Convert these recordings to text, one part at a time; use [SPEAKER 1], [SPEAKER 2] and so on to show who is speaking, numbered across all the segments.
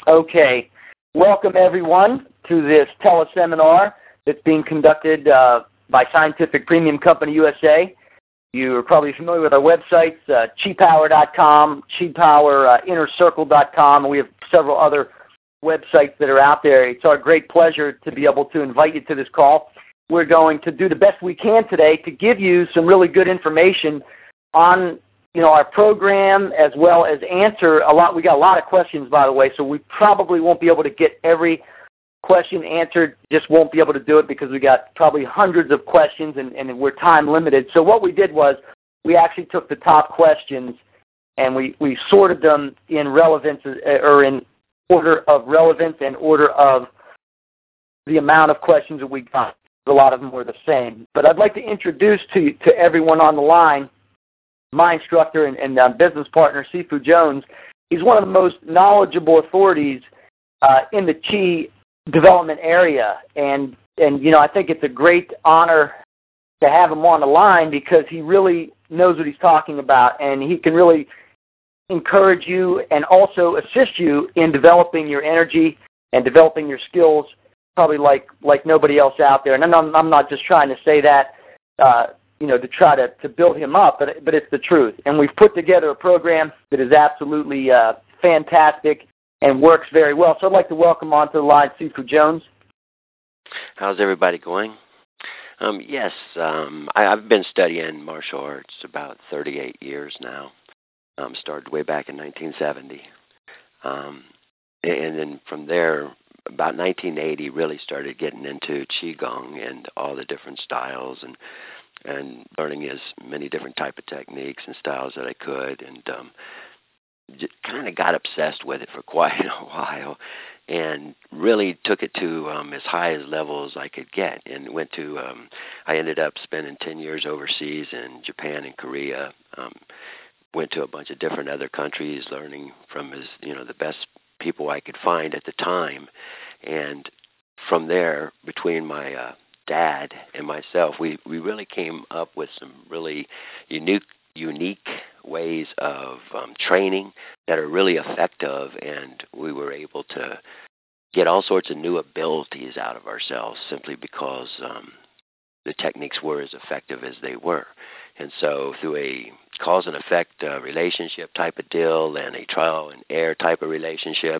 [SPEAKER 1] Okay. Welcome, everyone, to this teleseminar that's being conducted by Scientific Premium Company USA. You're probably familiar with our websites, QiPower.com, QiPowerInnerCircle.com, and we have several other websites that are out there. It's our great pleasure to be able to invite you to this call. We're going to do the best we can today to give you some really good information on our program, as well as answer a lot. We got a lot of questions, by the way, so we probably won't be able to get every question answered. Just won't be able to do it because we got probably hundreds of questions and we're time limited. So what we did was we actually took the top questions and we sorted them in relevance, or in order of relevance and order of the amount of questions that we got. A lot of them were the same. But I'd like to introduce to everyone on the line my instructor and business partner, Sifu Jones. He's one of the most knowledgeable authorities in the Qi development area. And I think it's a great honor to have him on the line because he really knows what he's talking about, and he can really encourage you and also assist you in developing your energy and developing your skills probably like nobody else out there. And I'm not just trying to say that, to try to build him up, but it's the truth. And we've put together a program that is absolutely fantastic and works very well. So I'd like to welcome onto the line Sifu Jones.
[SPEAKER 2] How's everybody going? Yes, I've been studying martial arts about 38 years now. Started way back in 1970. And then from there, about 1980, really started getting into Qigong and all the different styles and learning as many different type of techniques and styles that I could, and kind of got obsessed with it for quite a while, and really took it to as high as levels I could get, and went to. I ended up spending 10 years overseas in Japan and Korea. Went to a bunch of different other countries, learning from the best people I could find at the time, and from there, between my dad and myself, we really came up with some really unique ways of training that are really effective, and we were able to get all sorts of new abilities out of ourselves simply because the techniques were as effective as they were. And so through a cause and effect relationship type of deal and a trial and error type of relationship,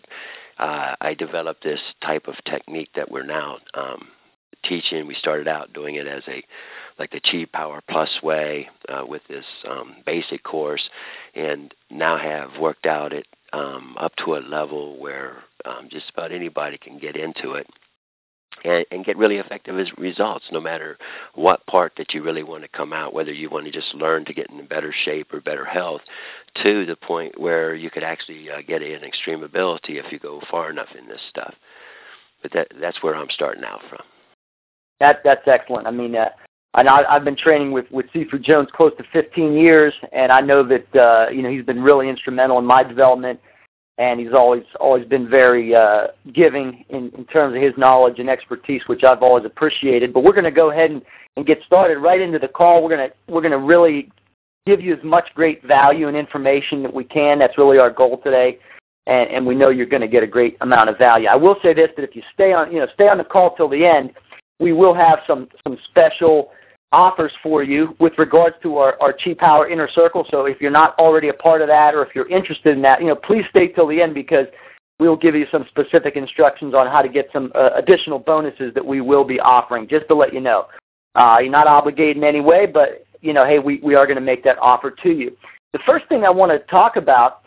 [SPEAKER 2] I developed this type of technique that we're now teaching. We started out doing it as the Qi Power Plus way with this basic course, and now have worked out it up to a level where just about anybody can get into it and get really effective results, no matter what part that you really want to come out, whether you want to just learn to get in better shape or better health, to the point where you could actually get an extreme ability if you go far enough in this stuff. But that's where I'm starting out from.
[SPEAKER 1] That's excellent. I mean, I've been training with Sifu Jones close to 15 years, and I know that he's been really instrumental in my development, and he's always been very giving in terms of his knowledge and expertise, which I've always appreciated. But we're going to go ahead and get started right into the call. We're going to really give you as much great value and information that we can. That's really our goal today, and we know you're going to get a great amount of value. I will say this: that if you stay on the call till the end, we will have some special offers for you with regards to our Qi Power Inner Circle. So if you're not already a part of that, or if you're interested in that, please stay till the end, because we'll give you some specific instructions on how to get some additional bonuses that we will be offering, just to let you know. You're not obligated in any way, but, hey, we are going to make that offer to you. The first thing I want to talk about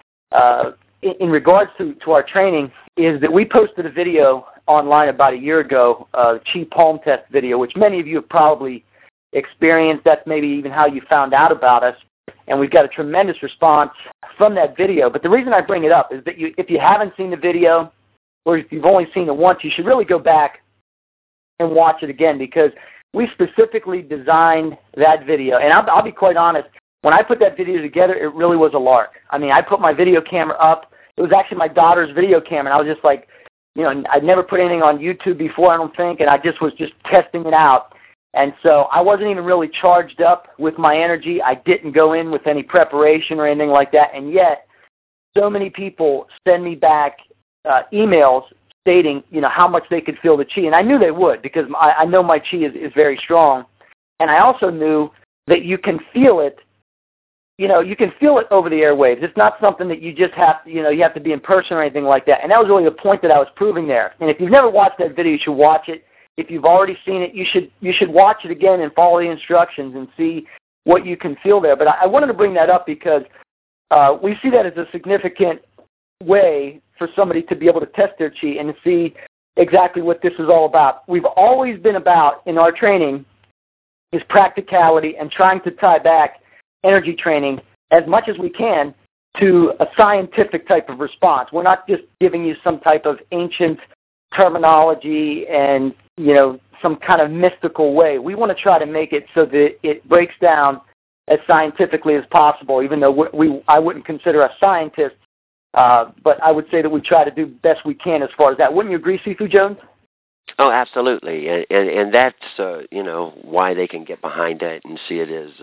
[SPEAKER 1] in regards to our training is that we posted a video online about a year ago, Qi Palm Test video, which many of you have probably experienced. That's maybe even how you found out about us, and we've got a tremendous response from that video. But the reason I bring it up is that if you haven't seen the video, or if you've only seen it once, you should really go back and watch it again, because we specifically designed that video. And I'll be quite honest, when I put that video together, it really was a lark. I mean, I put my video camera up. It was actually my daughter's video camera, and I was just like, I'd never put anything on YouTube before, I don't think, and I just was testing it out. And so I wasn't even really charged up with my energy. I didn't go in with any preparation or anything like that. And yet, so many people send me back emails stating, how much they could feel the chi. And I knew they would, because I know my chi is very strong. And I also knew that you can feel it. You can feel it over the airwaves. It's not something that you just have to, you have to be in person or anything like that. And that was really the point that I was proving there. And if you've never watched that video, you should watch it. If you've already seen it, you should watch it again and follow the instructions and see what you can feel there. But I wanted to bring that up because we see that as a significant way for somebody to be able to test their chi and to see exactly what this is all about. We've always been about, in our training, is practicality and trying to tie back energy training as much as we can to a scientific type of response. We're not just giving you some type of ancient terminology and, some kind of mystical way. We want to try to make it so that it breaks down as scientifically as possible, even though I wouldn't consider us scientists, but I would say that we try to do the best we can as far as that. Wouldn't you agree, Sifu Jones?
[SPEAKER 2] Oh, absolutely, and that's why they can get behind it and see it as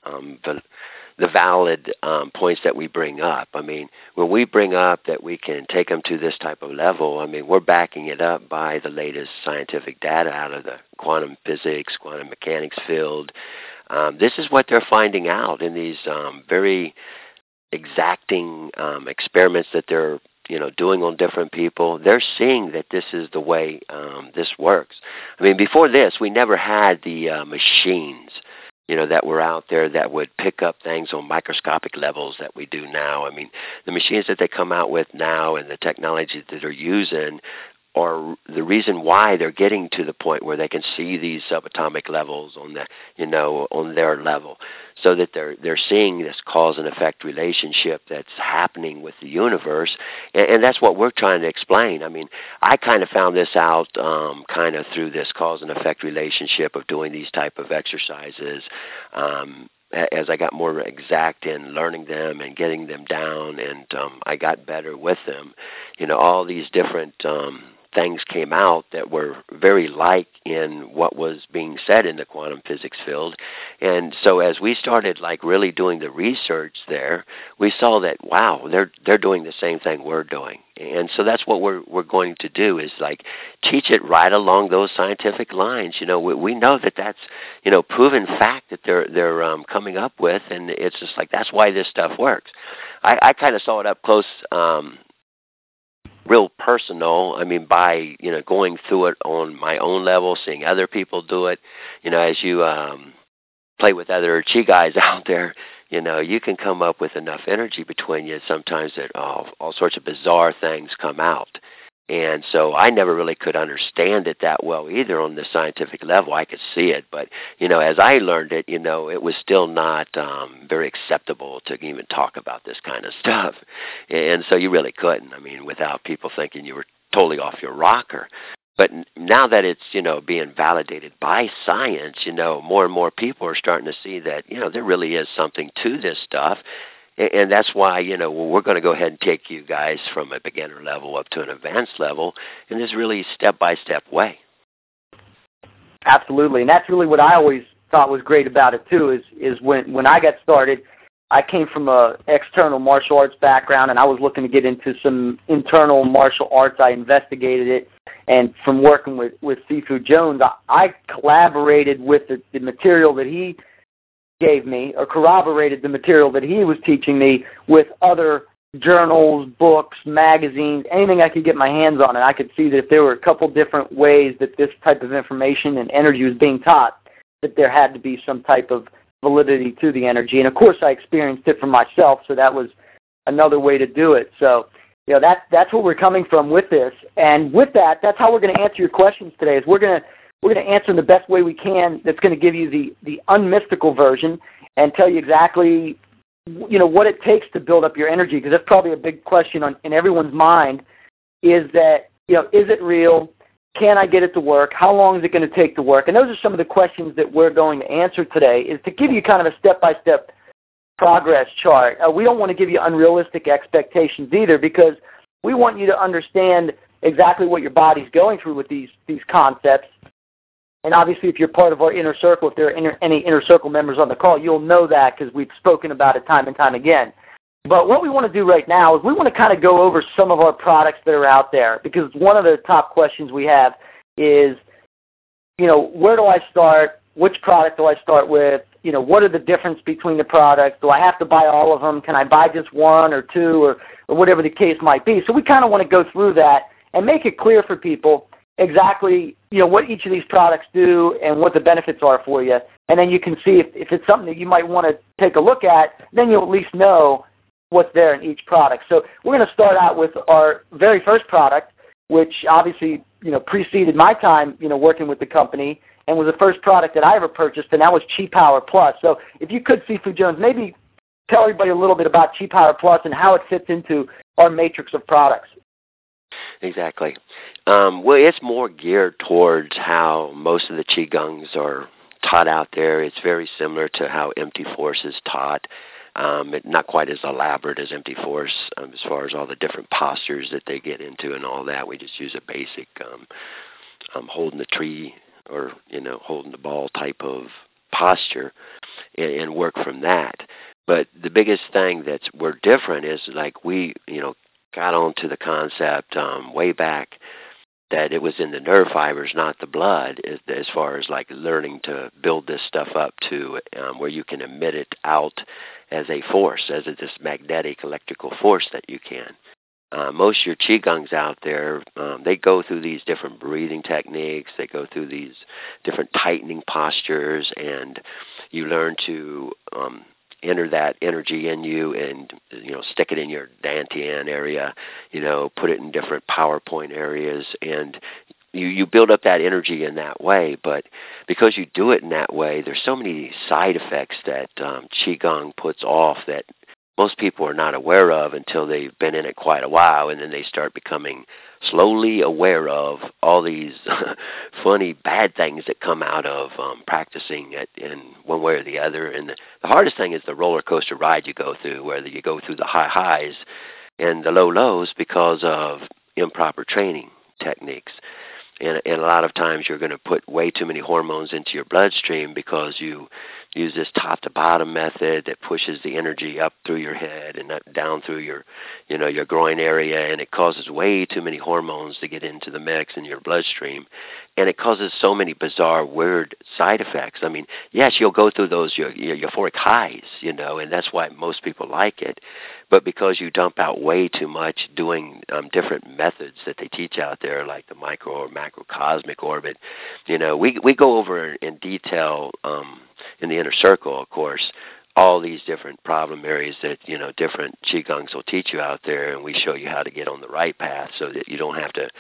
[SPEAKER 2] the valid points that we bring up. I mean, when we bring up that we can take them to this type of level, I mean, we're backing it up by the latest scientific data out of the quantum physics, quantum mechanics field. This is what they're finding out in these very exacting experiments that they're doing on different people. They're seeing that this is the way this works. I mean, before this, we never had the machines, that were out there that would pick up things on microscopic levels that we do now. I mean, the machines that they come out with now and the technology that they're using are the reason why they're getting to the point where they can see these subatomic levels on the, on their level, so that they're seeing this cause and effect relationship that's happening with the universe, and that's what we're trying to explain. I mean, I kind of found this out kind of through this cause and effect relationship of doing these type of exercises. As I got more exact in learning them and getting them down, and I got better with them, all these different things came out that were very like in what was being said in the quantum physics field. And so as we started really doing the research there, we saw that, wow, they're doing the same thing we're doing. And so that's what we're going to do, is teach it right along those scientific lines. We know that that's proven fact that they're coming up with, and it's just that's why this stuff works. I kind of saw it up close, real personal. I mean, by going through it on my own level, seeing other people do it. As you play with other chi guys out there, you can come up with enough energy between you sometimes that all sorts of bizarre things come out. And so I never really could understand it that well either on the scientific level. I could see it, but, as I learned it, it was still not very acceptable to even talk about this kind of stuff. And so you really couldn't, without people thinking you were totally off your rocker. But now that it's, being validated by science, more and more people are starting to see that, there really is something to this stuff. And that's why, we're going to go ahead and take you guys from a beginner level up to an advanced level in this really step-by-step way.
[SPEAKER 1] Absolutely. And that's really what I always thought was great about it, too, is when I got started, I came from an external martial arts background, and I was looking to get into some internal martial arts. I investigated it. And from working with Sifu Jones, I collaborated with the material that he gave me, or corroborated the material that he was teaching me with other journals, books, magazines, anything I could get my hands on. And I could see that if there were a couple different ways that this type of information and energy was being taught, that there had to be some type of validity to the energy. And, of course, I experienced it for myself, so that was another way to do it. So, that's where we're coming from with this. And with that, that's how we're going to answer your questions today, is we're going to answer in the best way we can. That's going to give you the unmystical version and tell you exactly, what it takes to build up your energy, because that's probably a big question in everyone's mind, is that, is it real? Can I get it to work? How long is it going to take to work? And those are some of the questions that we're going to answer today, is to give you kind of a step-by-step progress chart. We don't want to give you unrealistic expectations either, because we want you to understand exactly what your body's going through with these concepts. And obviously, if you're part of our inner circle, if there are any inner circle members on the call, you'll know that, because we've spoken about it time and time again. But what we want to do right now is we want to kind of go over some of our products that are out there, because one of the top questions we have is, where do I start? Which product do I start with? What are the difference between the products? Do I have to buy all of them? Can I buy just one or two or whatever the case might be? So we kind of want to go through that and make it clear for people exactly, what each of these products do and what the benefits are for you. And then you can see if it's something that you might want to take a look at, then you'll at least know what's there in each product. So we're going to start out with our very first product, which obviously, preceded my time, working with the company, and was the first product that I ever purchased, and that was Chi Power Plus. So if you could, Sifu Jones, maybe tell everybody a little bit about Chi Power Plus and how it fits into our matrix of products.
[SPEAKER 2] Exactly. Well, it's more geared towards how most of the Qigongs are taught out there. It's very similar to how Empty Force is taught. Not quite as elaborate as Empty Force as far as all the different postures that they get into and all that. We just use a basic holding the tree or, holding the ball type of posture and work from that. But the biggest thing we're different is like we, got onto the concept way back that it was in the nerve fibers, not the blood, as far as like learning to build this stuff up to where you can emit it out as a force, as this magnetic electrical force that you can. Most of your Qigongs out there, they go through these different breathing techniques, they go through these different tightening postures, and you learn to enter that energy in you and, stick it in your dantian area, put it in different power point areas, and you build up that energy in that way. But because you do it in that way, there's so many side effects that Qigong puts off that most people are not aware of until they've been in it quite a while, and then they start becoming slowly aware of all these funny, bad things that come out of practicing it in one way or the other. And the hardest thing is the roller coaster ride you go through, where you go through the high highs and the low lows because of improper training techniques. And a lot of times you're going to put way too many hormones into your bloodstream because you use this top-to-bottom method that pushes the energy up through your head and up, down through your groin area, and it causes way too many hormones to get into the mix in your bloodstream. And it causes so many bizarre, weird side effects. I mean, yes, you'll go through those euphoric highs, and that's why most people like it. But because you dump out way too much doing different methods that they teach out there, like the micro or macrocosmic orbit, we go over in detail in the inner circle, of course, all these different problem areas that, different Qigongs will teach you out there, and we show you how to get on the right path so that you don't have to,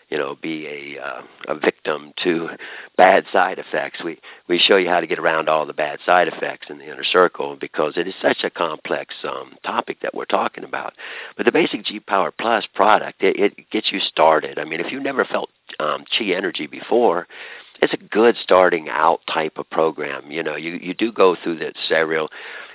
[SPEAKER 2] be a victim to bad side effects. We show you how to get around all the bad side effects in the inner circle because it is such a complex topic that we're talking about. But the basic Chi Power Plus product, it gets you started. I mean, if you've never felt Chi energy before, it's a good starting out type of program. You do go through that serial,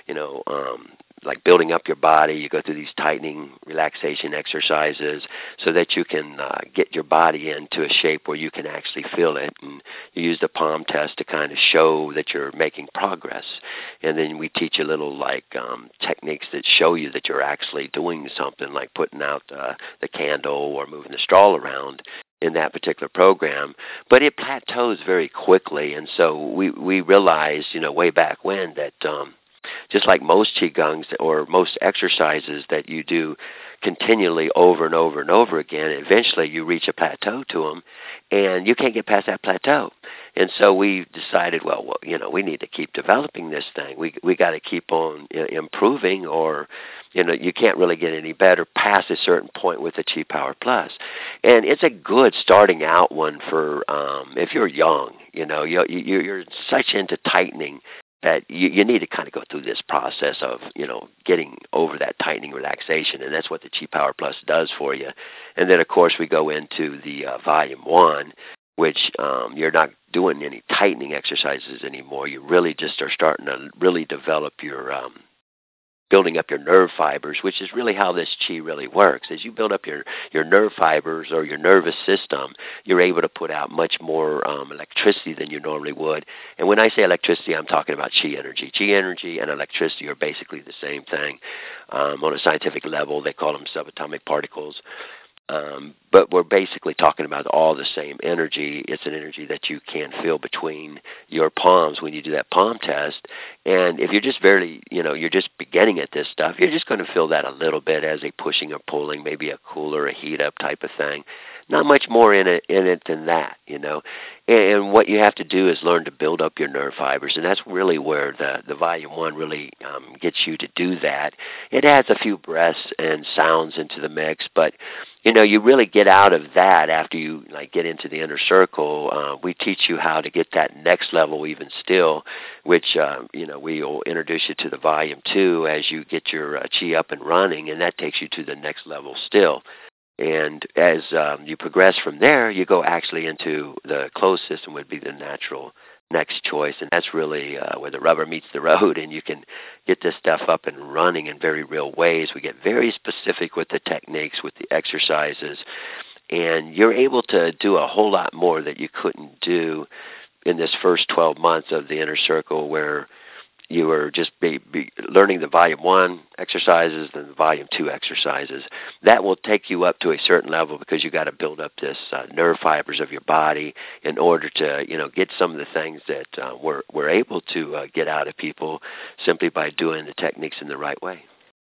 [SPEAKER 2] like building up your body. You go through these tightening, relaxation exercises so that you can get your body into a shape where you can actually feel it. And you use the palm test to kind of show that you're making progress. And then we teach you little techniques that show you that you're actually doing something, like putting out the candle or moving the straw around in that particular program. But it plateaus very quickly. And so we realized, way back when that just like most Qigongs or most exercises that you do continually over and over and over again, eventually you reach a plateau to them, and you can't get past that plateau. And so we decided, well, we need to keep developing this thing. We got to keep on improving, or you can't really get any better past a certain point with the Chi Power Plus. And it's a good starting out one for if you're young. You're such into tightening that you need to kind of go through this process of, getting over that tightening relaxation, and that's what the Chi Power Plus does for you. And then, of course, we go into the Volume 1, which you're not doing any tightening exercises anymore. You really just are starting to really develop your building up your nerve fibers, which is really how this chi really works. As you build up your nerve fibers or your nervous system, you're able to put out much more electricity than you normally would. And when I say electricity, I'm talking about chi energy. Chi energy and electricity are basically the same thing. On a scientific level, they call them subatomic particles. But we're basically talking about all the same energy. It's an energy that you can feel between your palms when you do that palm test. And if you're just you're just beginning at this stuff, you're just going to feel that a little bit as a pushing or pulling, maybe a cool or a heat up type of thing. Not much more in it than that, And what you have to do is learn to build up your nerve fibers, and that's really where the Volume 1 really gets you to do that. It adds a few breaths and sounds into the mix, but you really get out of that after you get into the inner circle. We teach you how to get that next level even still, which we will introduce you to the Volume 2 as you get your chi up and running, and that takes you to the next level still. And as you progress from there, you go actually into the closed system would be the natural next choice, and that's really where the rubber meets the road, and you can get this stuff up and running in very real ways. We get very specific with the techniques, with the exercises, and you're able to do a whole lot more that you couldn't do in this first 12 months of the inner circle, where you were just learning the Volume 1 exercises and the Volume 2 exercises. That will take you up to a certain level because you got to build up this nerve fibers of your body in order to, get some of the things that we're able to get out of people simply by doing the techniques in the right way.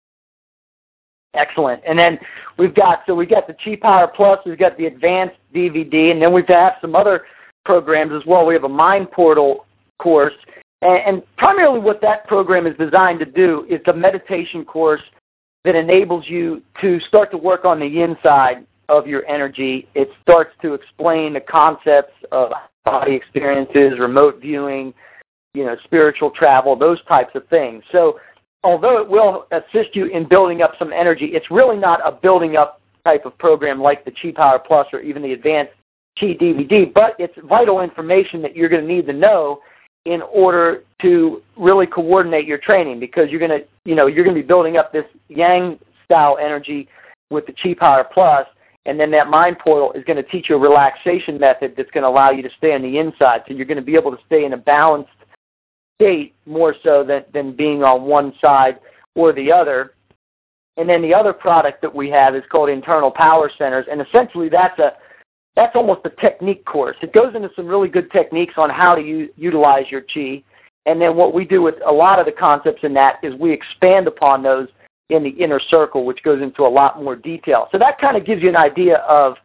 [SPEAKER 1] Excellent. And then we've got the Chi Power Plus, we've got the Advanced DVD, and then we've got some other programs as well. We have a Mind Portal course. And primarily what that program is designed to do is a meditation course that enables you to start to work on the inside of your energy. It starts to explain the concepts of body experiences, remote viewing, spiritual travel, those types of things. So although it will assist you in building up some energy, it's really not a building up type of program like the Chi Power Plus or even the Advanced Chi DVD, but it's vital information that you're going to need to know in order to really coordinate your training, because you're going to be building up this Yang style energy with the Chi Power Plus, and then that Mind Portal is going to teach you a relaxation method that's going to allow you to stay on the inside. So you're going to be able to stay in a balanced state more so than being on one side or the other. And then the other product that we have is called Internal Power Centers, and essentially that's almost a technique course. It goes into some really good techniques on how to utilize your chi. And then what we do with a lot of the concepts in that is we expand upon those in the inner circle, which goes into a lot more detail. So that kind of gives you an idea of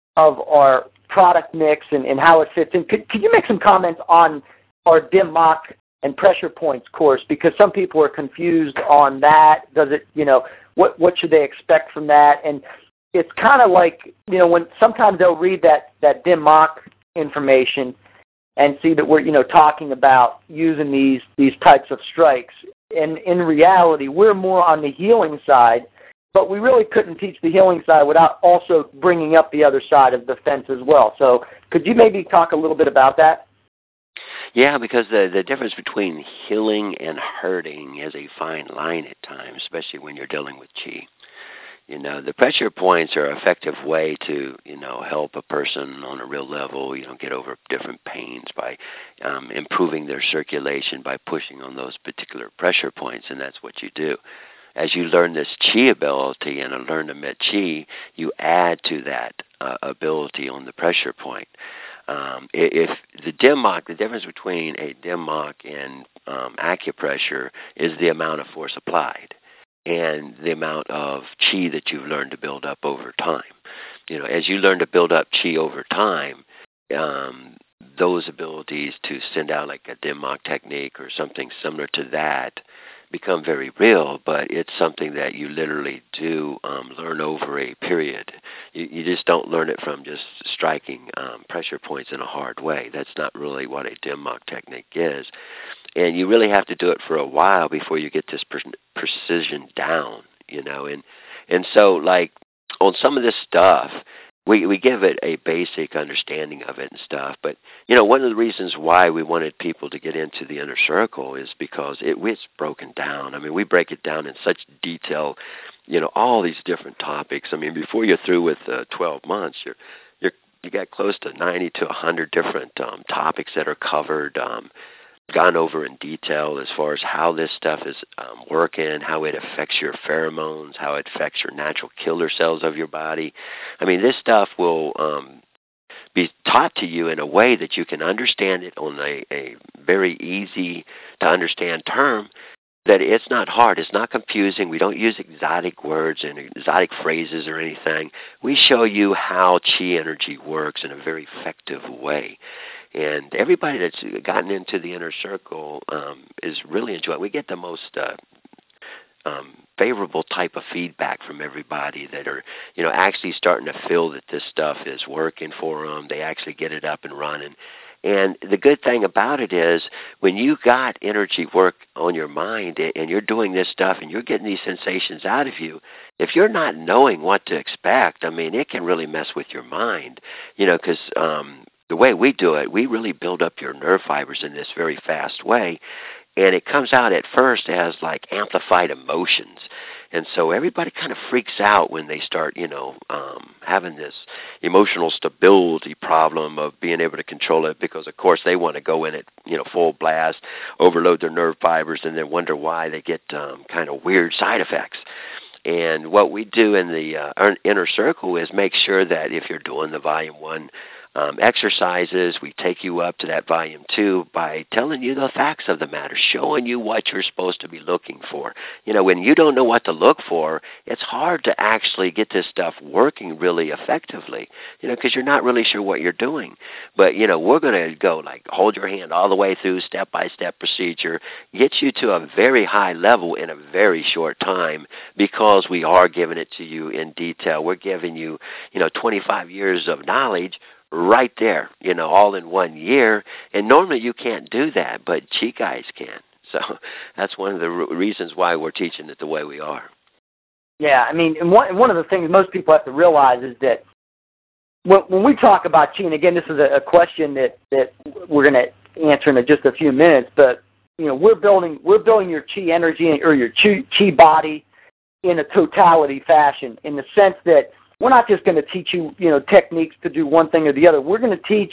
[SPEAKER 1] our product mix and how it fits in. Could you make some comments on our dim mach and pressure points course? Because some people are confused on that. Does it, what should they expect from that? And it's kind of like, when sometimes they'll read that dim mach information and see that we're, talking about using these types of strikes. And in reality, we're more on the healing side, but we really couldn't teach the healing side without also bringing up the other side of the fence as well. So could you maybe talk a little bit about that?
[SPEAKER 2] Yeah, because the difference between healing and hurting is a fine line at times, especially when you're dealing with chi. The pressure points are an effective way to, help a person on a real level, get over different pains by improving their circulation by pushing on those particular pressure points, and that's what you do. As you learn this chi ability and learn to emit chi, you add to that ability on the pressure point. If the dim mach, the difference between a dim mach and acupressure is the amount of force applied and the amount of chi that you've learned to build up over time. As you learn to build up chi over time, those abilities to send out like a dim mach technique or something similar to that become very real, but it's something that you literally do learn over a period. You just don't learn it from just striking pressure points in a hard way. That's not really what a dim mach technique is. And you really have to do it for a while before you get this precision down, And so, like, on some of this stuff, we give it a basic understanding of it and stuff. But, one of the reasons why we wanted people to get into the Inner Circle is because it's broken down. I mean, we break it down in such detail, all these different topics. I mean, before you're through with 12 months, you got close to 90 to 100 different topics that are covered, gone over in detail as far as how this stuff is working, how it affects your pheromones, how it affects your natural killer cells of your body. I mean, this stuff will be taught to you in a way that you can understand it on a very easy to understand term, that it's not hard, it's not confusing. We don't use exotic words and exotic phrases or anything. We show you how chi energy works in a very effective way. And everybody that's gotten into the Inner Circle is really enjoying it. We get the most favorable type of feedback from everybody that are, actually starting to feel that this stuff is working for them. They actually get it up and running. And the good thing about it is when you got energy work on your mind and you're doing this stuff and you're getting these sensations out of you, if you're not knowing what to expect, I mean, it can really mess with your mind, because the way we do it, we really build up your nerve fibers in this very fast way. And it comes out at first as like amplified emotions. And so everybody kind of freaks out when they start, having this emotional stability problem of being able to control it because, of course, they want to go in at, full blast, overload their nerve fibers, and then wonder why they get kind of weird side effects. And what we do in the Inner Circle is make sure that if you're doing the Volume 1 exercises, we take you up to that Volume 2 by telling you the facts of the matter, showing you what you're supposed to be looking for. When you don't know what to look for, it's hard to actually get this stuff working really effectively, because you're not really sure what you're doing. But, we're going to go like hold your hand all the way through step-by-step procedure, get you to a very high level in a very short time because we are giving it to you in detail. We're giving you, 25 years of knowledge right there, all in 1 year. And normally you can't do that, but Chi guys can. So that's one of the reasons why we're teaching it the way we are.
[SPEAKER 1] Yeah, I mean, and one of the things most people have to realize is that when we talk about Chi, and again, this is a question that we're going to answer in just a few minutes, but we're building your Chi energy or your Chi body in a totality fashion, in the sense that we're not just going to teach you, techniques to do one thing or the other. We're going to teach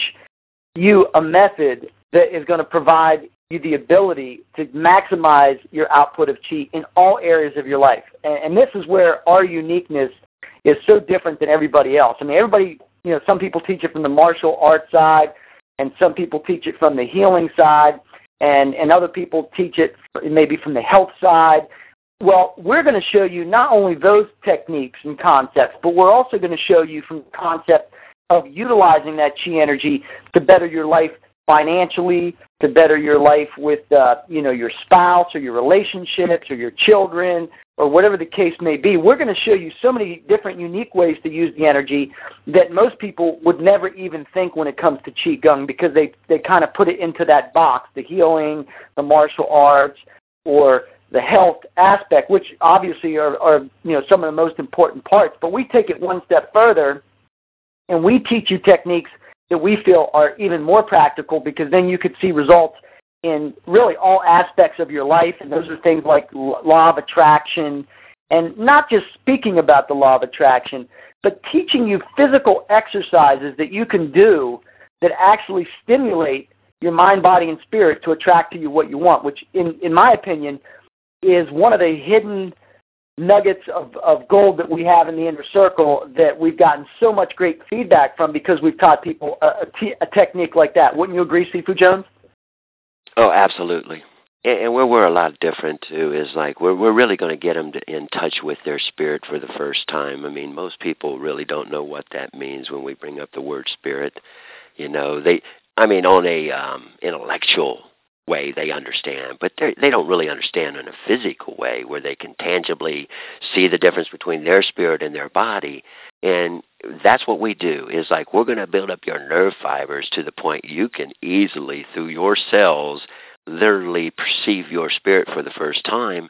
[SPEAKER 1] you a method that is going to provide you the ability to maximize your output of Chi in all areas of your life. And this is where our uniqueness is so different than everybody else. I mean, everybody, some people teach it from the martial arts side, and some people teach it from the healing side, and other people teach it maybe from the health side. Well, we're going to show you not only those techniques and concepts, but we're also going to show you from the concept of utilizing that Chi energy to better your life financially, to better your life with, your spouse or your relationships or your children or whatever the case may be. We're going to show you so many different unique ways to use the energy that most people would never even think when it comes to Qigong, because they kind of put it into that box, the healing, the martial arts, or the health aspect, which obviously are some of the most important parts. But we take it one step further, and we teach you techniques that we feel are even more practical, because then you could see results in really all aspects of your life. And those are things like law of attraction, and not just speaking about the law of attraction, but teaching you physical exercises that you can do that actually stimulate your mind, body, and spirit to attract to you what you want, which in my opinion is one of the hidden nuggets of gold that we have in the Inner Circle that we've gotten so much great feedback from, because we've taught people a technique like that. Wouldn't you agree, Sifu Jones?
[SPEAKER 2] Oh, absolutely. And where we're a lot different, too, is like we're really going to get them in touch with their spirit for the first time. I mean, most people really don't know what that means when we bring up the word spirit. On a intellectual way they understand, but they don't really understand in a physical way where they can tangibly see the difference between their spirit and their body. And that's what we do, is like we're going to build up your nerve fibers to the point you can easily, through your cells, literally perceive your spirit for the first time.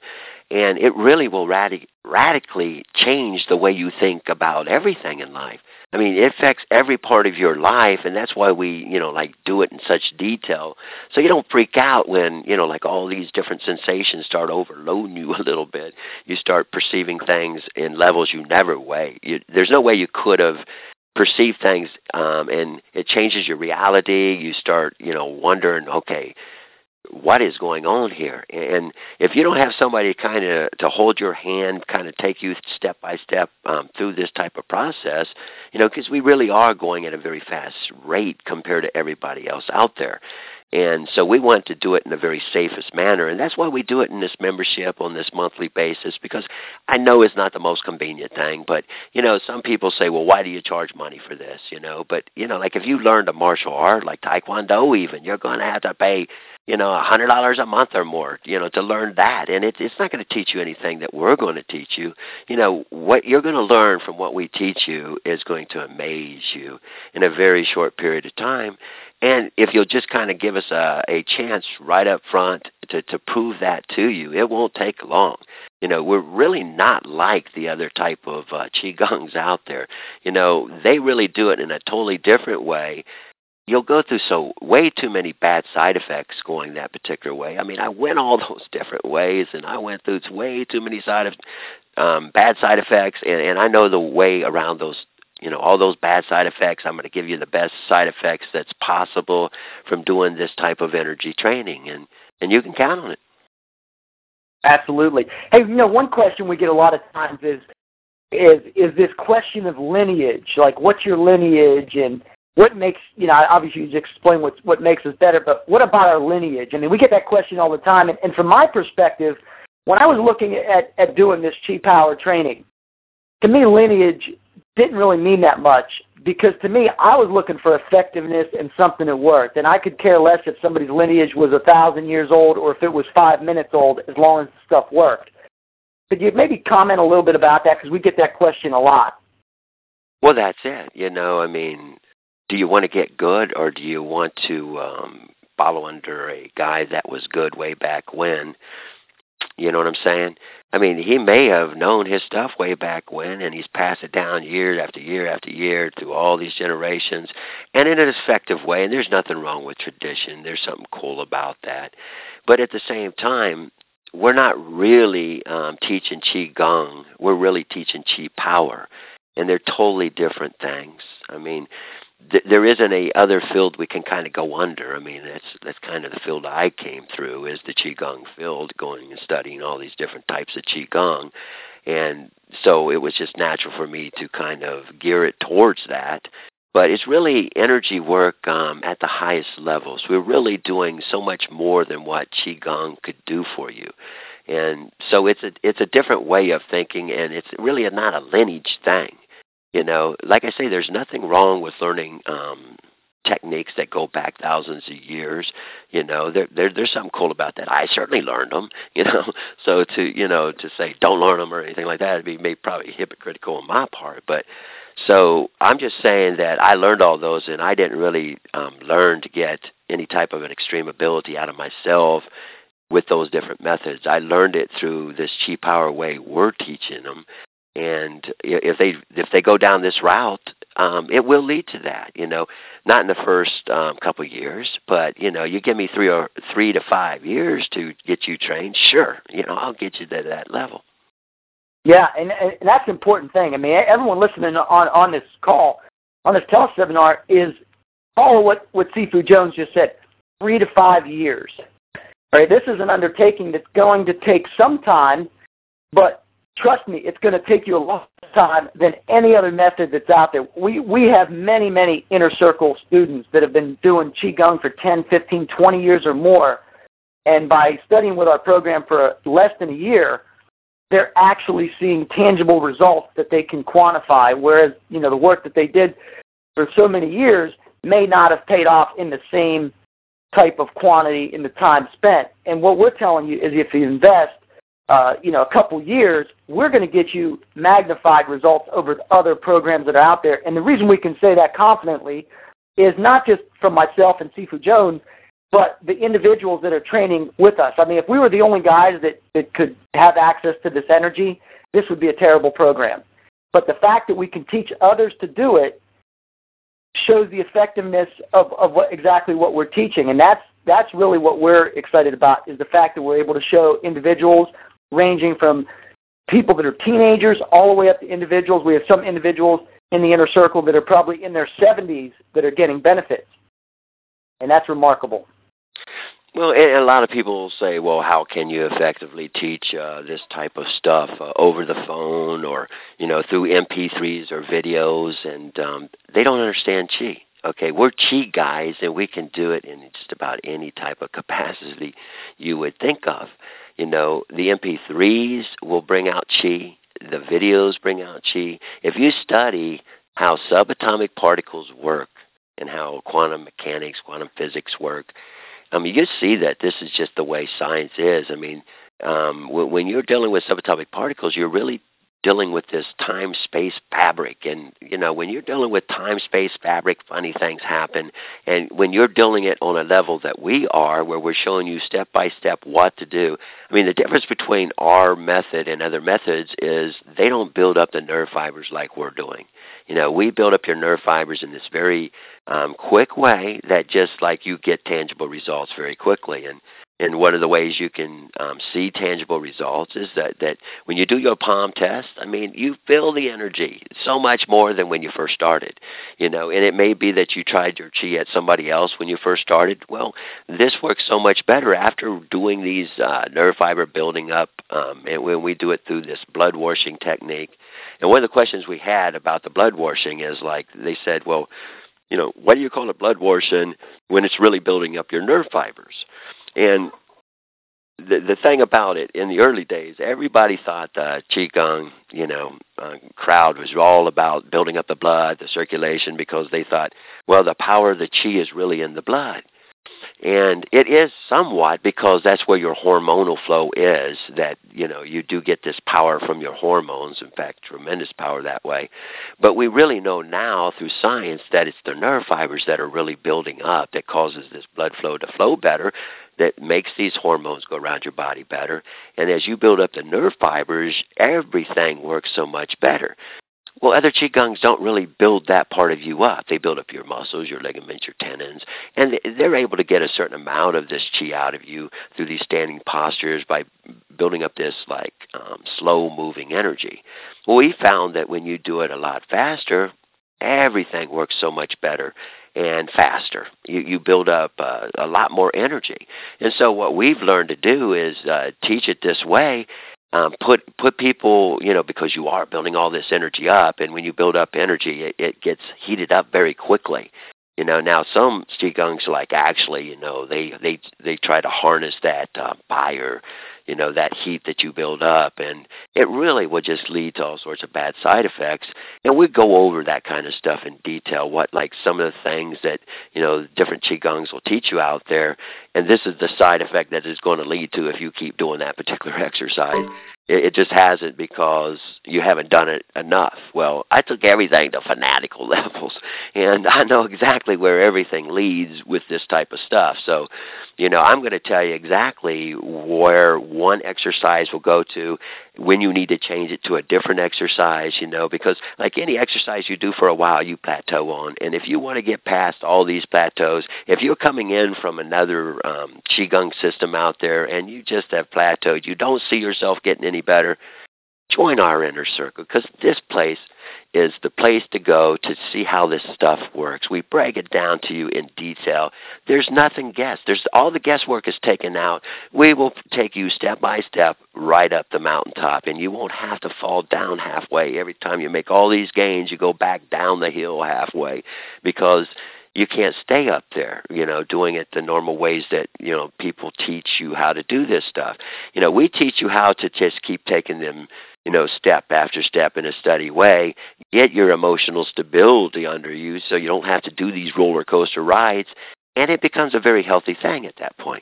[SPEAKER 2] and it really will radically change the way you think about everything in life. I mean, it affects every part of your life, and that's why we, like do it in such detail, so you don't freak out when, like all these different sensations start overloading you a little bit. You start perceiving things in levels you never weigh. There's no way you could have perceived things, and it changes your reality. You start, wondering, okay, what is going on here? And if you don't have somebody kind of to hold your hand, kind of take you step by step through this type of process, because we really are going at a very fast rate compared to everybody else out there. And so we want to do it in the very safest manner, and that's why we do it in this membership on this monthly basis, because I know it's not the most convenient thing, but, some people say, well, why do you charge money for this, But, like if you learned a martial art, like Taekwondo even, you're going to have to pay, $100 a month or more, to learn that. And it's not going to teach you anything that we're going to teach you. What you're going to learn from what we teach you is going to amaze you in a very short period of time. And if you'll just kind of give us a chance right up front to prove that to you, it won't take long. We're really not like the other type of Qigongs out there. They really do it in a totally different way. You'll go through way too many bad side effects going that particular way. I mean, I went all those different ways, and I went through way too many bad side effects, and I know the way around those. All those bad side effects. I'm going to give you the best side effects that's possible from doing this type of energy training, and you can count on it.
[SPEAKER 1] Absolutely. Hey, one question we get a lot of times is this question of lineage, like what's your lineage and what makes, obviously you just explain what makes us better, but what about our lineage? I mean, we get that question all the time, and from my perspective, when I was looking at doing this Chi Power training, to me, lineage didn't really mean that much, because to me, I was looking for effectiveness and something that worked, and I could care less if somebody's lineage was 1,000 years old or if it was 5 minutes old, as long as the stuff worked. Could you maybe comment a little bit about that, because we get that question a lot?
[SPEAKER 2] Well, that's it. I mean, do you want to get good, or do you want to follow under a guy that was good way back when? You know what I'm saying? I mean, he may have known his stuff way back when, and he's passed it down year after year after year through all these generations, and in an effective way, and there's nothing wrong with tradition. There's something cool about that. But at the same time, we're not really teaching Qigong. We're really teaching Chi Power, and they're totally different things. I mean, there isn't a other field we can kind of go under. I mean, that's kind of the field I came through, is the Qigong field, going and studying all these different types of Qigong. And so it was just natural for me to kind of gear it towards that. But it's really energy work at the highest levels. We're really doing so much more than what Qigong could do for you. And so it's a different way of thinking, and it's really not a lineage thing. Like I say, there's nothing wrong with learning techniques that go back thousands of years. There's something cool about that. I certainly learned them. So to say don't learn them or anything like that would be probably hypocritical on my part. But so I'm just saying that I learned all those, and I didn't really learn to get any type of an extreme ability out of myself with those different methods. I learned it through this Chi Power way we're teaching them. And if they go down this route, it will lead to that. Not in the first couple of years, but you give me 3 to 5 years to get you trained. Sure, I'll get you to that level.
[SPEAKER 1] Yeah, and that's an important thing. I mean, everyone listening on this call, on this teleseminar, is follow what Sifu Jones just said. 3 to 5 years. All right, this is an undertaking that's going to take some time, but trust me, it's going to take you a long time than any other method that's out there. We have many, many inner circle students that have been doing Qigong for 10, 15, 20 years or more, and by studying with our program for less than a year, they're actually seeing tangible results that they can quantify, whereas the work that they did for so many years may not have paid off in the same type of quantity in the time spent. And what we're telling you is if you invest a couple years, we're going to get you magnified results over the other programs that are out there. And the reason we can say that confidently is not just from myself and Sifu Jones. but the individuals that are training with us. I mean, if we were the only guys that could have access to this energy, this would be a terrible program. But the fact that we can teach others to do it shows the effectiveness of exactly what we're teaching. And that's really what we're excited about, is the fact that we're able to show individuals ranging from people that are teenagers all the way up to individuals. We have some individuals in the inner circle that are probably in their 70s that are getting benefits. And that's remarkable.
[SPEAKER 2] Well, and a lot of people say, well, how can you effectively teach this type of stuff over the phone or, through MP3s or videos? And they don't understand Qi. Okay, we're Qi guys, and we can do it in just about any type of capacity you would think of. The MP3s will bring out Qi. The videos bring out Qi. If you study how subatomic particles work and how quantum mechanics, quantum physics work, you see that this is just the way science is. I mean, when you're dealing with subatomic particles, you're really dealing with this time-space fabric. And, when you're dealing with time-space fabric, funny things happen. And when you're dealing it on a level that we are, where we're showing you step-by-step what to do, I mean, the difference between our method and other methods is they don't build up the nerve fibers like we're doing. We build up your nerve fibers in this very quick way that just like you get tangible results very quickly. And one of the ways you can see tangible results is that when you do your palm test, I mean, you feel the energy so much more than when you first started, and it may be that you tried your Qi at somebody else when you first started. Well, this works so much better after doing these nerve fiber building up, and when we do it through this blood washing technique. And one of the questions we had about the blood washing is like, they said, well, why do you call it blood washing when it's really building up your nerve fibers? And the thing about it, in the early days, everybody thought the Qigong, crowd was all about building up the blood, the circulation, because they thought, well, the power of the Qi is really in the blood. And it is somewhat, because that's where your hormonal flow is, that, you do get this power from your hormones, in fact, tremendous power that way. But we really know now through science that it's the nerve fibers that are really building up that causes this blood flow to flow better, that makes these hormones go around your body better. And as you build up the nerve fibers, everything works so much better. Well, other Qigongs don't really build that part of you up. They build up your muscles, your ligaments, your tendons, and they're able to get a certain amount of this Qi out of you through these standing postures by building up this slow-moving energy. Well, we found that when you do it a lot faster, everything works so much better and faster. You build up a lot more energy. And so what we've learned to do is teach it this way. Put people, because you are building all this energy up, and when you build up energy, it gets heated up very quickly. Now some Qigongs actually, they try to harness that fire, that heat that you build up, and it really will just lead to all sorts of bad side effects. And we go over that kind of stuff in detail, some of the things that, different Qigongs will teach you out there, and this is the side effect that it's going to lead to if you keep doing that particular exercise. It just hasn't, because you haven't done it enough. Well, I took everything to fanatical levels, and I know exactly where everything leads with this type of stuff. So, I'm going to tell you exactly where one exercise will go to, when you need to change it to a different exercise, because like any exercise you do for a while, you plateau on. And if you want to get past all these plateaus, if you're coming in from another Qigong system out there and you just have plateaued, you don't see yourself getting any better, join our inner circle, because this place is the place to go to see how this stuff works. We break it down to you in detail. There's nothing guessed. All the guesswork is taken out. We will take you step by step right up the mountaintop, and you won't have to fall down halfway. Every time you make all these gains, you go back down the hill halfway, because you can't stay up there, doing it the normal ways that, people teach you how to do this stuff. We teach you how to just keep taking them, step after step in a steady way, get your emotional stability under you so you don't have to do these roller coaster rides, and it becomes a very healthy thing at that point.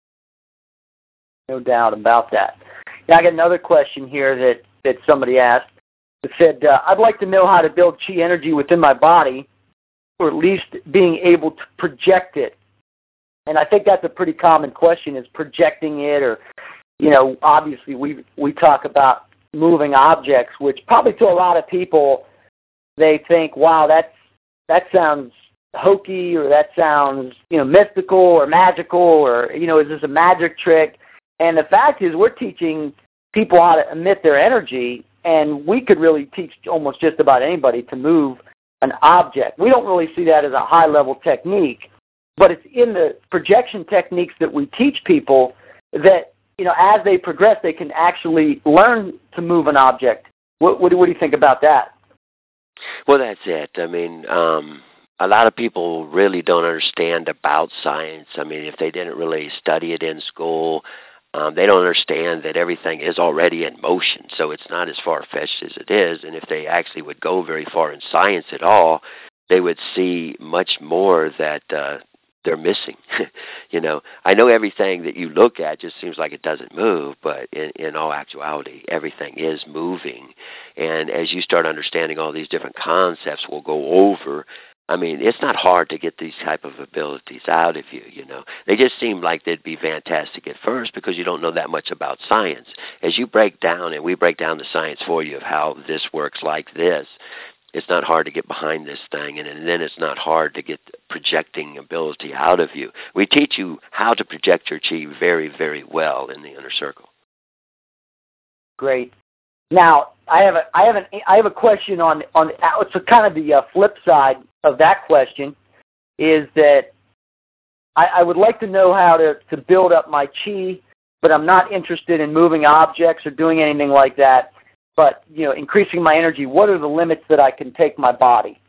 [SPEAKER 1] No doubt about that. Now, I got another question here that somebody asked. It said, I'd like to know how to build Qi energy within my body, or at least being able to project it. And I think that's a pretty common question, is projecting it, or, obviously we talk about moving objects, which probably to a lot of people, they think, wow, that sounds hokey, or that sounds, mystical or magical, or, is this a magic trick? And the fact is, we're teaching people how to emit their energy, and we could really teach almost just about anybody to move an object. We don't really see that as a high-level technique, but it's in the projection techniques that we teach people that, as they progress, they can actually learn to move an object. What do you think about that?
[SPEAKER 2] Well, that's it. I mean, a lot of people really don't understand about science. I mean, if they didn't really study it in school, they don't understand that everything is already in motion, so it's not as far-fetched as it is. And if they actually would go very far in science at all, they would see much more that they're missing. I know everything that you look at just seems like it doesn't move, but in all actuality, everything is moving. And as you start understanding all these different concepts we'll go over, I mean, it's not hard to get these type of abilities out of you, They just seem like they'd be fantastic at first because you don't know that much about science. As you break down, and we break down the science for you of how this works like this, it's not hard to get behind this thing, and then it's not hard to get projecting ability out of you. We teach you how to project your chi very, very well in the inner circle.
[SPEAKER 1] Great. Now, I have a question on it's kind of the flip side of that question, is that I would like to know how to build up my chi, but I'm not interested in moving objects or doing anything like that. But, increasing my energy, what are the limits that I can take my body?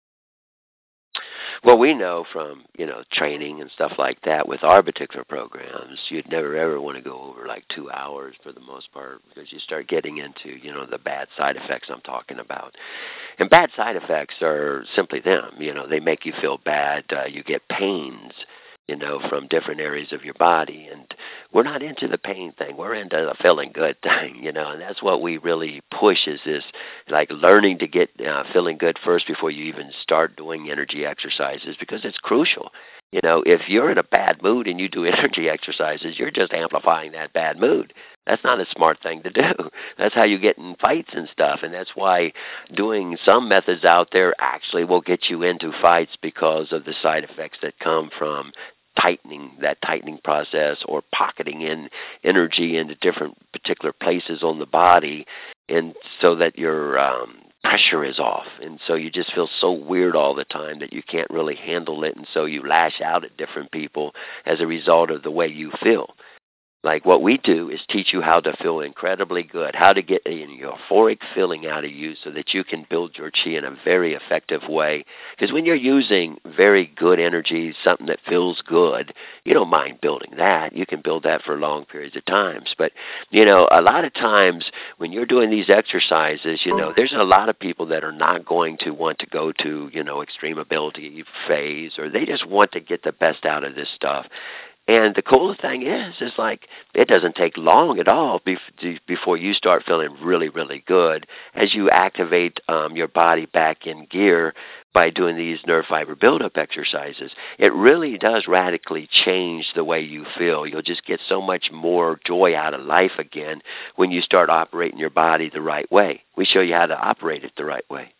[SPEAKER 2] Well, we know from, training and stuff like that with our particular programs, you'd never ever want to go over like 2 hours for the most part, because you start getting into, the bad side effects I'm talking about. And bad side effects are simply them. They make you feel bad. You get pains, from different areas of your body. And we're not into the pain thing. We're into the feeling good thing, and that's what we really push, is this, like, learning to get feeling good first before you even start doing energy exercises, because it's crucial. If you're in a bad mood and you do energy exercises, you're just amplifying that bad mood. That's not a smart thing to do. That's how you get in fights and stuff, and that's why doing some methods out there actually will get you into fights, because of the side effects that come from that tightening process, or pocketing in energy into different particular places on the body, and so that your pressure is off, and so you just feel so weird all the time that you can't really handle it, and so you lash out at different people as a result of the way you feel. Like, what we do is teach you how to feel incredibly good, how to get a euphoric feeling out of you so that you can build your chi in a very effective way. Because when you're using very good energy, something that feels good, you don't mind building that. You can build that for long periods of times. But, a lot of times when you're doing these exercises, there's a lot of people that are not going to want to go to, extreme ability phase, or they just want to get the best out of this stuff. And the coolest thing is like, it doesn't take long at all before you start feeling really, really good as you activate your body back in gear by doing these nerve fiber buildup exercises. It really does radically change the way you feel. You'll just get so much more joy out of life again when you start operating your body the right way. We show you how to operate it the right way.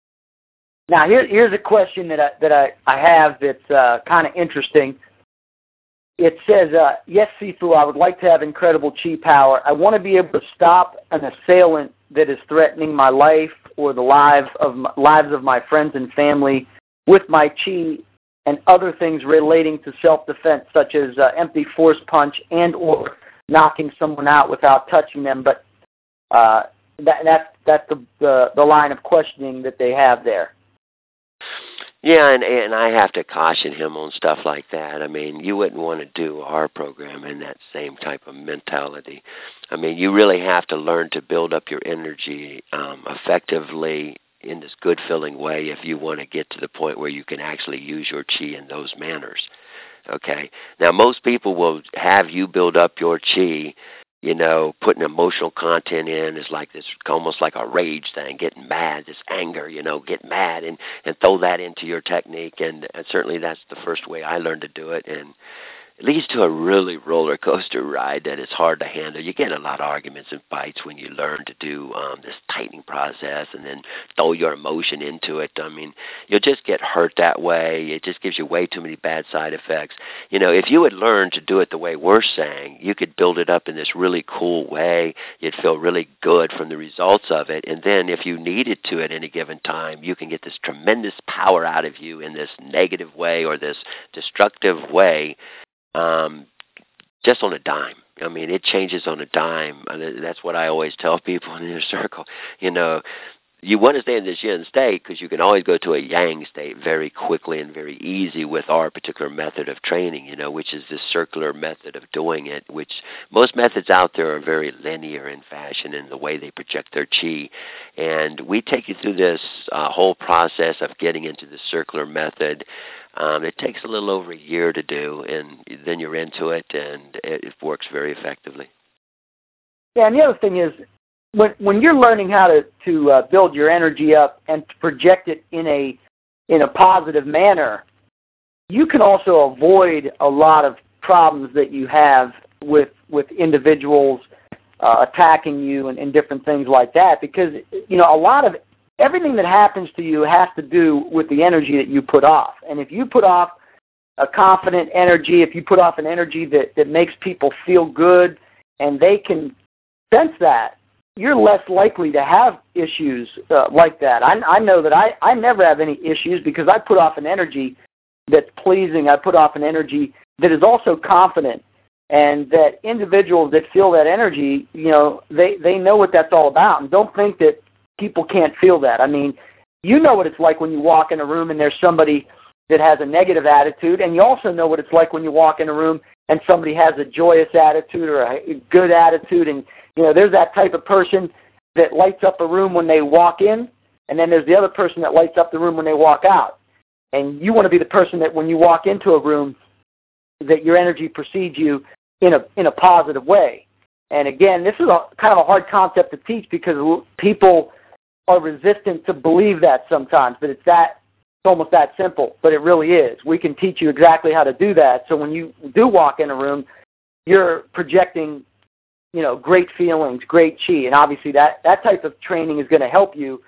[SPEAKER 1] Now, here's a question that I have that's kind of interesting. It says, yes, Sifu, I would like to have incredible chi power. I want to be able to stop an assailant that is threatening my life or the lives of my friends and family with my chi and other things relating to self-defense, such as empty force punch and or knocking someone out without touching them. But that's the line of questioning that they have there.
[SPEAKER 2] Yeah, and I have to caution him on stuff like that. I mean, you wouldn't want to do our program in that same type of mentality. I mean, you really have to learn to build up your energy effectively in this good-feeling way if you want to get to the point where you can actually use your chi in those manners. Okay? Now, most people will have you build up your chi putting emotional content in is like this, almost like a rage thing, getting mad, this anger, get mad and throw that into your technique. And certainly that's the first way I learned to do it. And it leads to a really roller coaster ride that is hard to handle. You get a lot of arguments and fights when you learn to do this tightening process and then throw your emotion into it. I mean, you'll just get hurt that way. It just gives you way too many bad side effects. If you had learned to do it the way we're saying, you could build it up in this really cool way. You'd feel really good from the results of it. And then if you needed to at any given time, you can get this tremendous power out of you in this negative way or this destructive way. Just on a dime. I mean, it changes on a dime. And that's what I always tell people in the inner circle. You want to stay in this yin state because you can always go to a yang state very quickly and very easy with our particular method of training, which is this circular method of doing it, which most methods out there are very linear in fashion in the way they project their chi. And we take you through this whole process of getting into the circular method. It takes a little over a year to do, and then you're into it, and it works very effectively.
[SPEAKER 1] Yeah, and the other thing is, when you're learning how to build your energy up and to project it in a positive manner, you can also avoid a lot of problems that you have with individuals attacking you and different things like that, because a lot of everything that happens to you has to do with the energy that you put off. And if you put off a confident energy, if you put off an energy that makes people feel good and they can sense that, you're less likely to have issues like that. I know that I never have any issues because I put off an energy that's pleasing. I put off an energy that is also confident, and that individuals that feel that energy, they know what that's all about. And don't think that people can't feel that. I mean, you know what it's like when you walk in a room and there's somebody that has a negative attitude, and you also know what it's like when you walk in a room and somebody has a joyous attitude or a good attitude. And there's that type of person that lights up a room when they walk in, and then there's the other person that lights up the room when they walk out. And you want to be the person that when you walk into a room, that your energy precedes you in a positive way. And again, this is kind of a hard concept to teach because people are resistant to believe that sometimes, but it's almost that simple, but it really is. We can teach you exactly how to do that. So when you do walk in a room, you're projecting great feelings, great chi. And obviously that type of training is going to help you,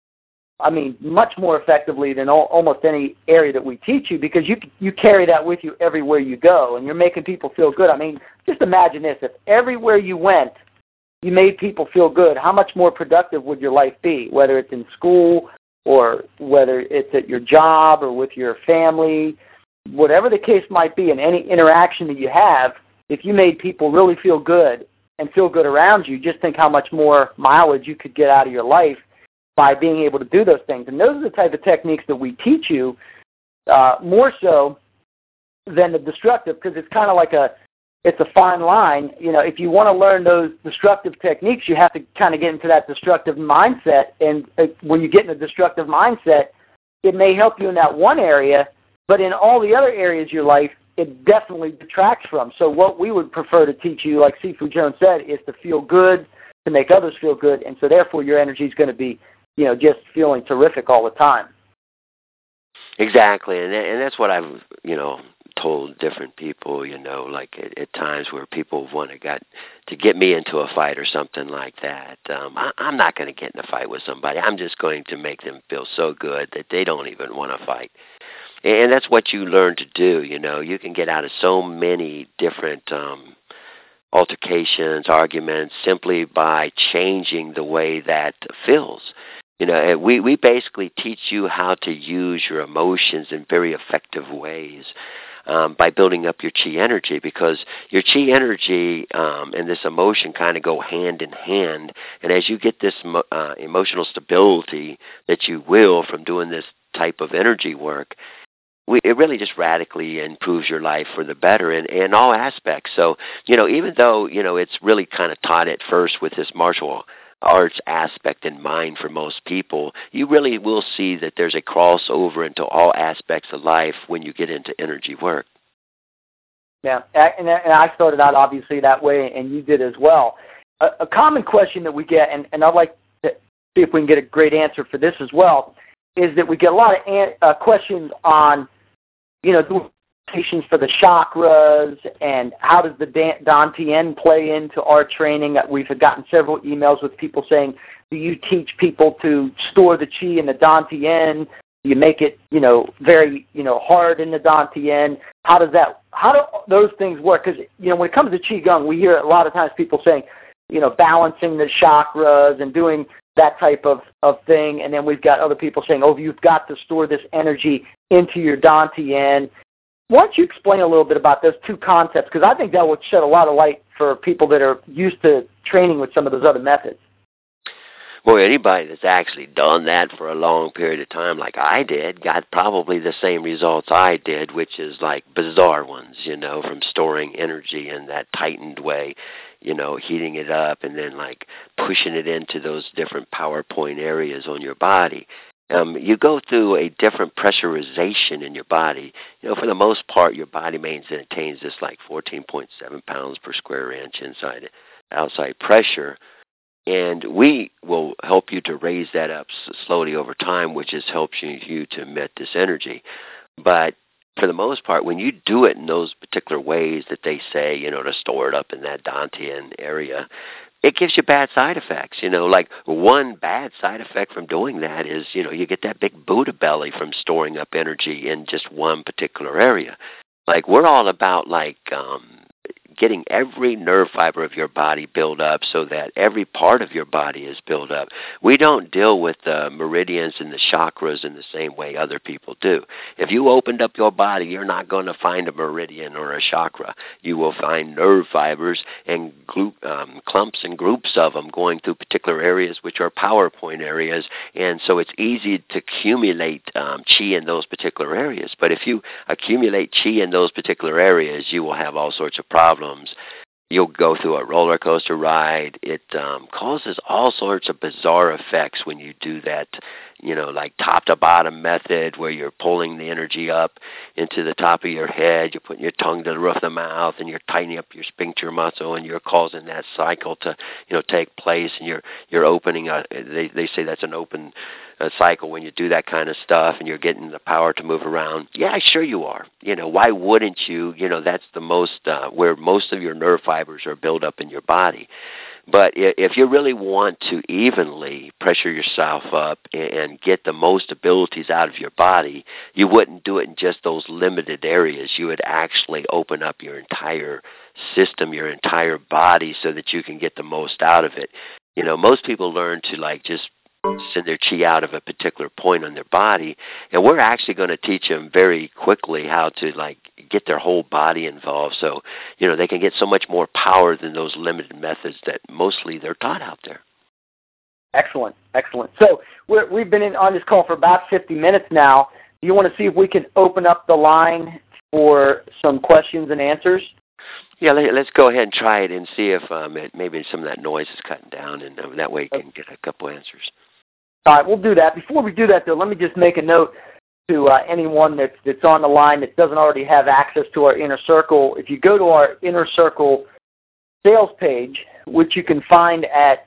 [SPEAKER 1] much more effectively than almost any area that we teach you, because you carry that with you everywhere you go, and you're making people feel good. Just imagine this. If everywhere you went, you made people feel good, how much more productive would your life be, whether it's in school or whether it's at your job or with your family, whatever the case might be, in any interaction that you have, if you made people really feel good and feel good around you, just think how much more mileage you could get out of your life by being able to do those things. And those are the type of techniques that we teach you, more so than the destructive, because it's kind of like it's a fine line. If you want to learn those destructive techniques, you have to kind of get into that destructive mindset. And when you get in a destructive mindset, it may help you in that one area, but in all the other areas of your life, it definitely detracts from. So what we would prefer to teach you, like Sifu Jones said, is to feel good, to make others feel good, and so therefore your energy is going to be, just feeling terrific all the time.
[SPEAKER 2] Exactly, and that's what I've, told different people, like at times where people want to get me into a fight or something like that. I'm not going to get in a fight with somebody. I'm just going to make them feel so good that they don't even want to fight. And that's what you learn to do, You can get out of so many different altercations, arguments, simply by changing the way that feels. We basically teach you how to use your emotions in very effective ways by building up your chi energy, because your chi energy and this emotion kind of go hand in hand. And as you get this emotional stability that you will from doing this type of energy work, it really just radically improves your life for the better in all aspects. So, even though, it's really kind of taught at first with this martial arts aspect in mind for most people, you really will see that there's a crossover into all aspects of life when you get into energy work.
[SPEAKER 1] Yeah, and I started out obviously that way, and you did as well. A common question that we get, and I'd like to see if we can get a great answer for this as well, is that we get a lot of questions on, the implications for the chakras and how does the Dantian play into our training. We've gotten several emails with people saying, do you teach people to store the chi in the Dantian? Do you make it, very, hard in the Dantian? How do those things work? Because, when it comes to Qigong, we hear a lot of times people saying, balancing the chakras and doing that type of thing. And then we've got other people saying, you've got to store this energy into your Dantian. Why don't you explain a little bit about those two concepts? Because I think that would shed a lot of light for people that are used to training with some of those other methods.
[SPEAKER 2] Well, anybody that's actually done that for a long period of time, like I did, got probably the same results I did, which is like bizarre ones, from storing energy in that tightened way, heating it up and then like pushing it into those different power point areas on your body. You go through a different pressurization in your body. For the most part, your body maintains this like 14.7 pounds per square inch outside pressure. And we will help you to raise that up slowly over time, which just helps you to emit this energy. But for the most part, when you do it in those particular ways that they say, to store it up in that Dantian area, it gives you bad side effects. Like one bad side effect from doing that is, you get that big Buddha belly from storing up energy in just one particular area. Like we're all about getting every nerve fiber of your body built up so that every part of your body is built up. We don't deal with the meridians and the chakras in the same way other people do. If you opened up your body, you're not going to find a meridian or a chakra. You will find nerve fibers and clumps and groups of them going through particular areas which are power point areas, and so it's easy to accumulate chi in those particular areas. But if you accumulate chi in those particular areas, you will have all sorts of problems. You'll go through a roller coaster ride. It causes all sorts of bizarre effects when you do that, like top to bottom method where you're pulling the energy up into the top of your head, you're putting your tongue to the roof of the mouth, and you're tightening up your sphincter muscle, and you're causing that cycle to, take place, and you're opening they say that's an open cycle when you do that kind of stuff, and you're getting the power to move around. Yeah, sure you are. Why wouldn't you? That's the most where most of your nerve fibers are built up in your body. But if you really want to evenly pressure yourself up and get the most abilities out of your body, you wouldn't do it in just those limited areas. You would actually open up your entire system, your entire body, so that you can get the most out of it. Most people learn to just send their chi out of a particular point on their body, and we're actually going to teach them very quickly how to get their whole body involved, so they can get so much more power than those limited methods that mostly they're taught out there.
[SPEAKER 1] Excellent. So we've been on this call for about 50 minutes now. Do you want to see if we can open up the line for some questions and answers?
[SPEAKER 2] Yeah, let's go ahead and try it and see if maybe some of that noise is cutting down, and that way we can get a couple answers.
[SPEAKER 1] All right, we'll do that. Before we do that, though, let me just make a note to anyone that's on the line that doesn't already have access to our Inner Circle. If you go to our Inner Circle sales page, which you can find at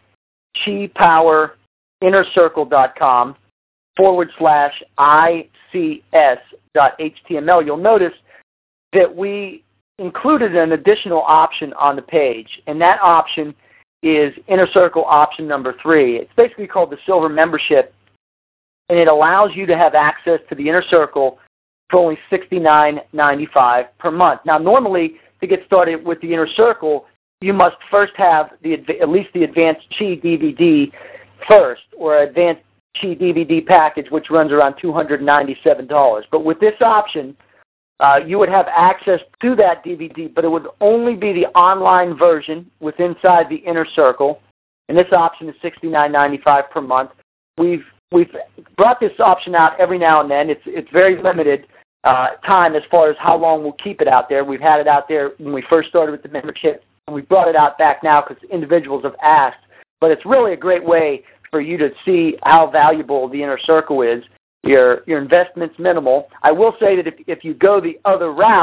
[SPEAKER 1] chipower.ICS.html, you'll notice that we included an additional option on the page, and that option is Inner Circle option number 3. It's basically called the Silver Membership, and it allows you to have access to the Inner Circle for only $69.95 per month. Now, normally, to get started with the Inner Circle, you must first have at least the Advanced Chi DVD first, or Advanced Chi DVD package, which runs around $297. But with this option, you would have access to that DVD, but it would only be the online version inside the Inner Circle, and this option is $69.95 per month. We've brought this option out every now and then. It's very limited time as far as how long we'll keep it out there. We've had it out there when we first started with the membership, and we brought it out back now because individuals have asked. But it's really a great way for you to see how valuable the Inner Circle is. Your investment's minimal. I will say that if you go the other route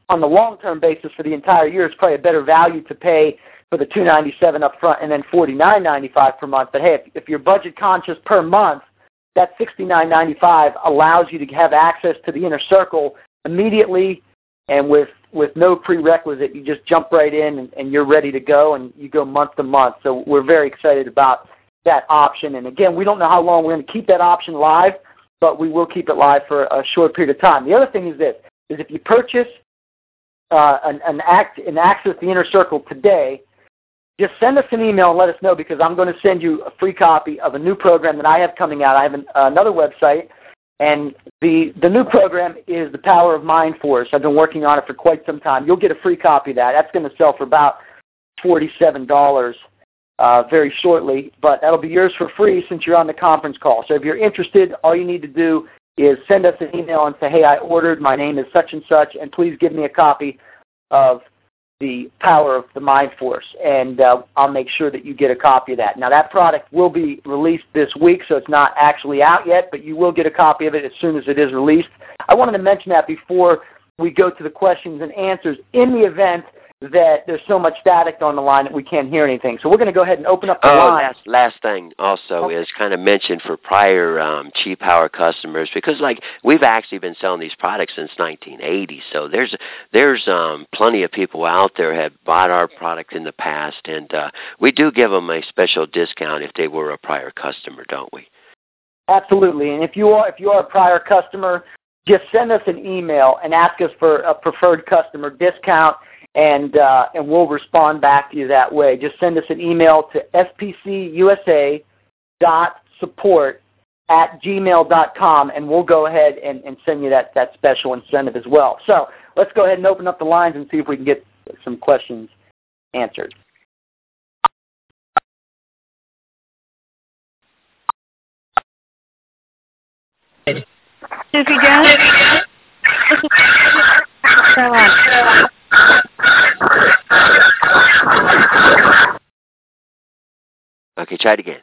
[SPEAKER 1] on the long-term basis for the entire year, it's probably a better value to pay for the $297 up front and then $49.95 per month. But hey, if you're budget conscious per month, that $69.95 allows you to have access to the inner circle immediately and with no prerequisite. You just jump right in and you're ready to go, and you go month to month. So we're very excited about that option. And again, we don't know how long we're going to keep that option live, but we will keep it live for a short period of time. The other thing is this, is if you purchase an access the inner circle today, just send us an email and let us know, because I'm going to send you a free copy of a new program that I have coming out. I have another website, and the new program is The Power of Mind Force. I've been working on it for quite some time. You'll get a free copy of that. That's going to sell for about $47 very shortly, but that'll be yours for free since you're on the conference call. So if you're interested, all you need to do is send us an email and say, hey, I ordered, my name is such and such, and please give me a copy of The Power of the Mind Force, and I'll make sure that you get a copy of that. Now, that product will be released this week, so it's not actually out yet, but you will get a copy of it as soon as it is released. I wanted to mention that before we go to the questions and answers, in the event that there's so much static on the line that we can't hear anything. So we're going to go ahead and open up the line.
[SPEAKER 2] Last thing also is kind of mentioned for prior Chi Power customers, because like we've actually been selling these products since 1980, so there's plenty of people out there have bought our product in the past, and we do give them a special discount if they were a prior customer, don't we?
[SPEAKER 1] Absolutely, and if you are a prior customer, just send us an email and ask us for a preferred customer discount, and we'll respond back to you that way. Just send us an email to spcusa.support@gmail.com, and we'll go ahead and send you that special incentive as well. So let's go ahead and open up the lines and see if we can get some questions answered.
[SPEAKER 3] Susie Jones?
[SPEAKER 2] Okay, try it again.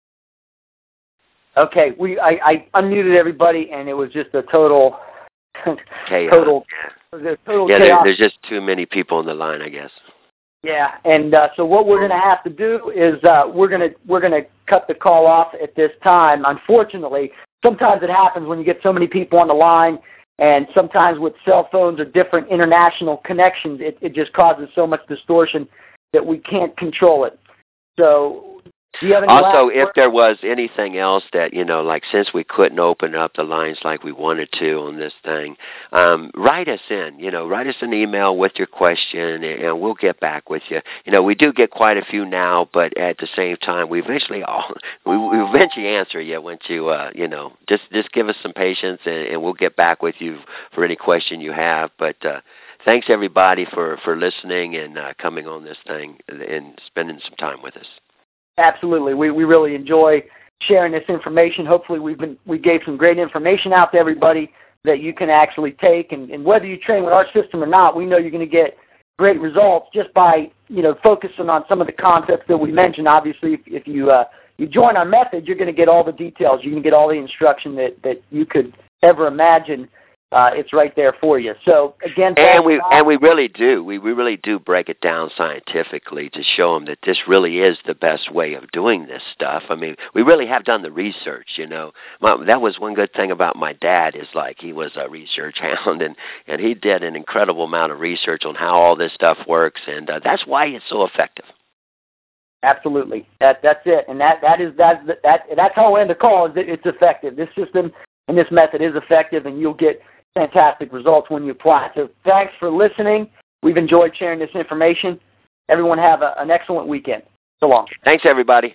[SPEAKER 1] Okay, I unmuted everybody, and it was just a total
[SPEAKER 2] chaos.
[SPEAKER 1] Total chaos.
[SPEAKER 2] There's just too many people on the line, I guess.
[SPEAKER 1] Yeah, and so what we're going to have to do is we're going to cut the call off at this time. Unfortunately, sometimes it happens when you get so many people on the line, and sometimes with cell phones or different international connections, it just causes so much distortion that we can't control it. So do you have any
[SPEAKER 2] also, if there was anything else that, like since we couldn't open up the lines like we wanted to on this thing, write us in, write us an email with your question, and we'll get back with you. We do get quite a few now, but at the same time, we eventually answer you once you, just give us some patience, and we'll get back with you for any question you have. But thanks, everybody, for listening and coming on this thing and spending some time with us.
[SPEAKER 1] Absolutely. We really enjoy sharing this information. Hopefully we gave some great information out to everybody that you can actually take, and whether you train with our system or not, we know you're going to get great results just by focusing on some of the concepts that we mentioned. Obviously, if you join our method, you're going to get all the details. You're going to get all the instruction that you could ever imagine. It's right there for you. So again, we
[SPEAKER 2] really do. We really do break it down scientifically to show them that this really is the best way of doing this stuff. I mean, we really have done the research. That was one good thing about my dad, is like he was a research hound, and he did an incredible amount of research on how all this stuff works, and that's why it's so effective.
[SPEAKER 1] Absolutely, that's it, and that's how I end the call. Is that it's effective. This system and this method is effective, and you'll get fantastic results when you apply. So thanks for listening. We've enjoyed sharing this information. Everyone have an excellent weekend. So long.
[SPEAKER 2] Thanks, everybody.